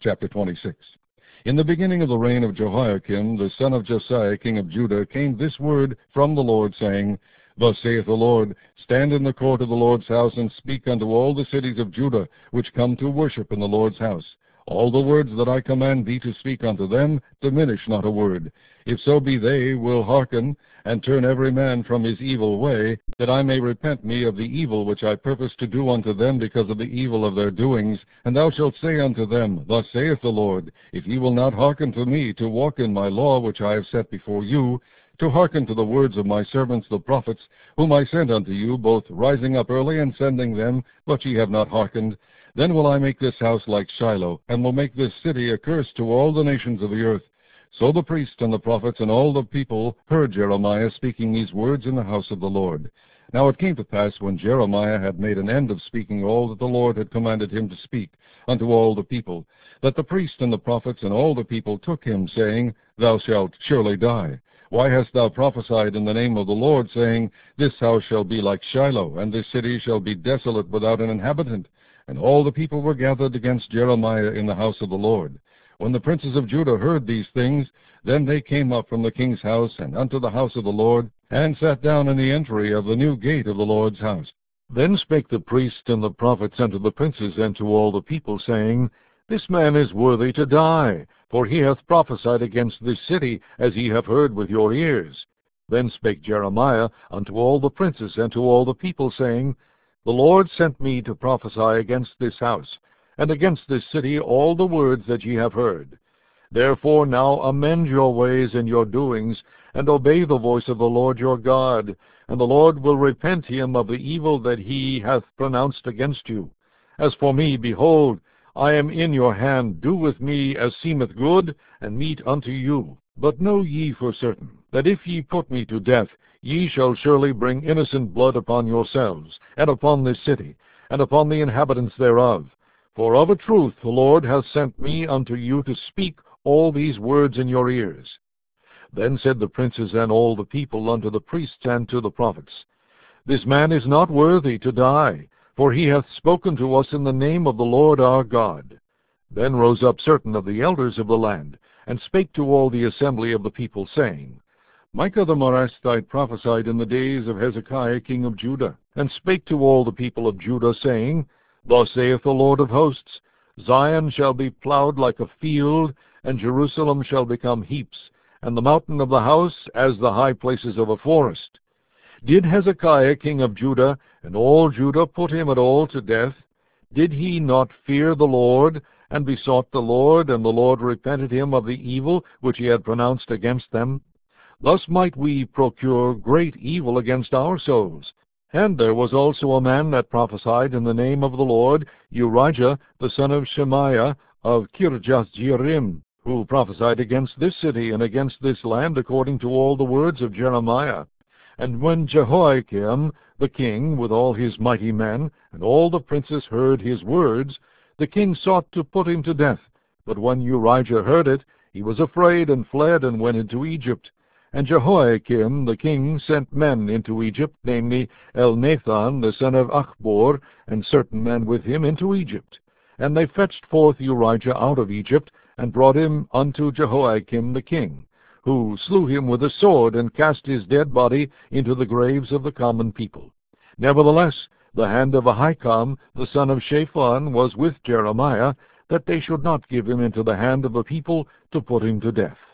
Chapter 26. In the beginning of the reign of Jehoiakim, the son of Josiah, king of Judah, came this word from the Lord, saying, Thus saith the Lord, Stand in the court of the Lord's house, and speak unto all the cities of Judah, which come to worship in the Lord's house. All the words that I command thee to speak unto them, diminish not a word. If so be they will hearken, and turn every man from his evil way, that I may repent me of the evil which I purpose to do unto them because of the evil of their doings. And thou shalt say unto them, Thus saith the Lord, If ye will not hearken to me, to walk in my law which I have set before you, to hearken to the words of my servants the prophets, whom I sent unto you, both rising up early and sending them, but ye have not hearkened, then will I make this house like Shiloh, and will make this city a curse to all the nations of the earth. So the priests and the prophets and all the people heard Jeremiah speaking these words in the house of the Lord. Now it came to pass, when Jeremiah had made an end of speaking all that the Lord had commanded him to speak unto all the people, that the priests and the prophets and all the people took him, saying, Thou shalt surely die. Why hast thou prophesied in the name of the Lord, saying, This house shall be like Shiloh, and this city shall be desolate without an inhabitant? And all the people were gathered against Jeremiah in the house of the Lord. When the princes of Judah heard these things, then they came up from the king's house and unto the house of the Lord, and sat down in the entry of the new gate of the Lord's house. Then spake the priests and the prophets unto the princes and to all the people, saying, This man is worthy to die, for he hath prophesied against this city, as ye have heard with your ears. Then spake Jeremiah unto all the princes and to all the people, saying, The Lord sent me to prophesy against this house, and against this city all the words that ye have heard. Therefore now amend your ways and your doings, and obey the voice of the Lord your God, and the Lord will repent him of the evil that he hath pronounced against you. As for me, behold, I am in your hand. Do with me as seemeth good, and meet unto you. But know ye for certain, that if ye put me to death, ye shall surely bring innocent blood upon yourselves, and upon this city, and upon the inhabitants thereof. For of a truth the Lord hath sent me unto you to speak all these words in your ears. Then said the princes and all the people unto the priests and to the prophets, This man is not worthy to die, for he hath spoken to us in the name of the Lord our God. Then rose up certain of the elders of the land, and spake to all the assembly of the people, saying, Micah the Morasthite prophesied in the days of Hezekiah king of Judah, and spake to all the people of Judah, saying, Thus saith the Lord of hosts, Zion shall be plowed like a field, and Jerusalem shall become heaps, and the mountain of the house as the high places of a forest. Did Hezekiah king of Judah and all Judah put him at all to death? Did he not fear the Lord, and besought the Lord, and the Lord repented him of the evil which he had pronounced against them? Thus might we procure great evil against our souls. And there was also a man that prophesied in the name of the Lord, Urijah, the son of Shemaiah, of Kirjath-jearim, who prophesied against this city and against this land according to all the words of Jeremiah. And when Jehoiakim the king, with all his mighty men, and all the princes heard his words, the king sought to put him to death. But when Urijah heard it, he was afraid, and fled, and went into Egypt. And Jehoiakim the king sent men into Egypt, namely Elnathan the son of Achbor, and certain men with him into Egypt. And they fetched forth Urijah out of Egypt, and brought him unto Jehoiakim the king, who slew him with a sword, and cast his dead body into the graves of the common people. Nevertheless, the hand of Ahikam the son of Shaphan was with Jeremiah, that they should not give him into the hand of the people to put him to death.